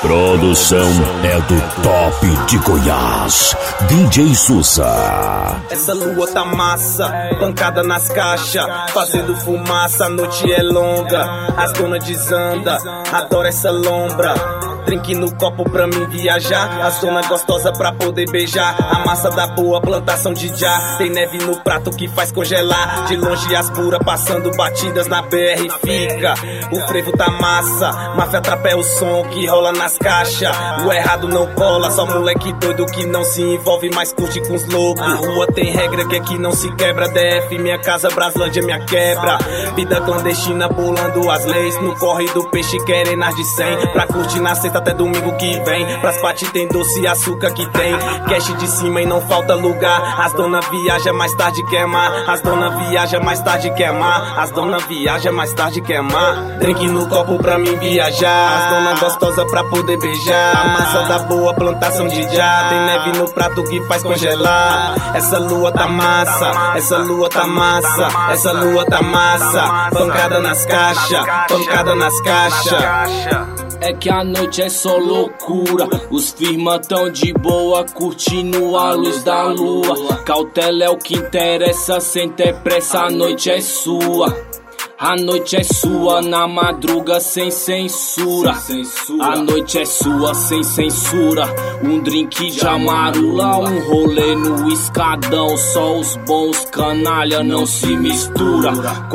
Produção é do top de Goiás, DJ Sussa. Essa lua tá massa, pancada nas caixas, fazendo fumaça, a noite é longa. As donas desanda, adoro essa lombra. Drink no copo pra mim viajar, as donas gostosa pra poder beijar. A massa da boa, plantação de já. Tem neve no prato que faz congelar. De longe as puras passando batidas na BR fica. O frevo tá massa, máfia trapa é o som que rola nas caixas. O errado não cola, só moleque doido que não se envolve, mas curte com os loucos. A rua tem regra que aqui não se quebra. DF, minha casa, Braslândia, minha quebra. Vida clandestina bolando as leis. No corre do peixe querem nas de 100. Pra curtir na sexta até domingo que vem. Pras paty tem doce e açúcar que tem. Cash de cima e não falta lugar. As dona viaja mais tarde queimar. As dona viaja mais tarde queimar. As dona viaja mais tarde queimar. Drink no copo pra mim viajar. As dona gostosa pra poder beijar. A massa da boa, plantação de já. Tem neve no prato que faz congelar. Essa lua tá massa, essa lua tá massa, essa lua tá massa. Pancada nas caixas, pancada nas caixas. É que a noite é só loucura. Os firma tão de boa, curtindo a luz da lua. Cautela é o que interessa, sem ter pressa, a noite é sua. A noite é sua, na madruga sem censura. A noite é sua, sem censura. Um drink de amarula, um rolê no escadão. Só os bons canalha não se mistura.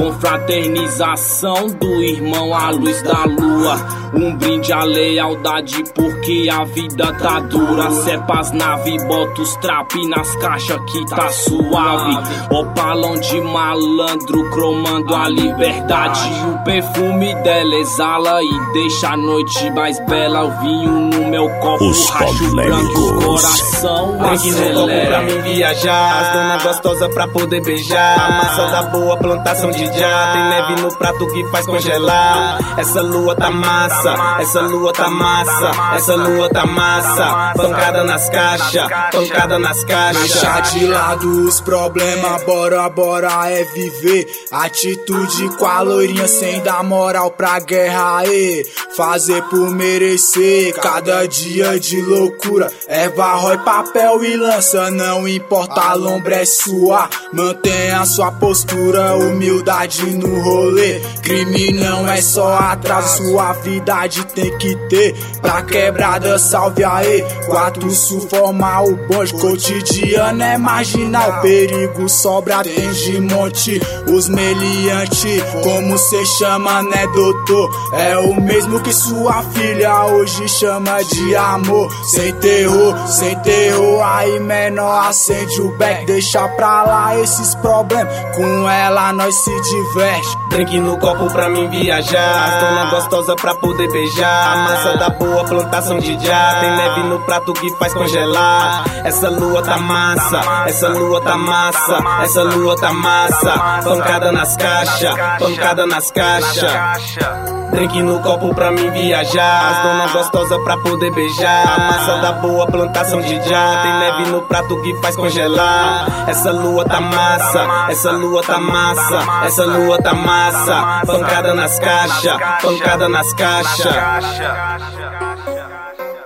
Confraternização do irmão à luz da lua. Um brinde à lealdade porque a vida tá dura. Cepas nave, bota os trap nas caixas que tá suave. Opalão de malandro cromando a liberdade. O perfume dela exala e deixa a noite mais bela. O vinho no meu copo, os racho branco, o coração acelera. Pra mim viajar, as dona gostosa pra poder beijar. A massa da boa, plantação de já. Tem neve no prato que faz congelar. Essa lua tá massa, essa lua tá massa, essa lua tá massa. Pancada nas caixas, pancada nas caixas. Deixar de lado os problemas, bora é viver. Atitude com a loirinha sem dar moral pra guerra, aê. Fazer por merecer, cada dia de loucura. Erva, rói, papel e lança, não importa, a lombra é sua. Mantenha sua postura, humildade no rolê. Crime não é só atraso, suavidade tem que ter. Pra quebrada, salve aê. 4 sul forma o bonde, cotidiano é marginal. Perigo sobra, tem de monte. Os meliantes, como cê chama, né, doutor? É o mesmo que sua filha hoje chama de amor. Sem terror, aí menor acende o beck. Deixa pra lá esses problemas, com ela nós se diverte. Drink no copo pra mim viajar. As dona gostosa pra poder beijar. A massa da boa, plantação de já. Tem neve no prato que faz congelar. Essa lua tá massa, essa lua tá massa, essa lua tá massa. Pancada nas caixas, pancada nas caixas. Drink no copo pra mim viajar. As dona gostosa pra poder beijar. A massa da boa, plantação de já. Tem neve no prato que faz congelar. Essa lua tá massa, essa lua tá massa, essa lua tá massa. Pancada nas caixas, pancada nas caixas.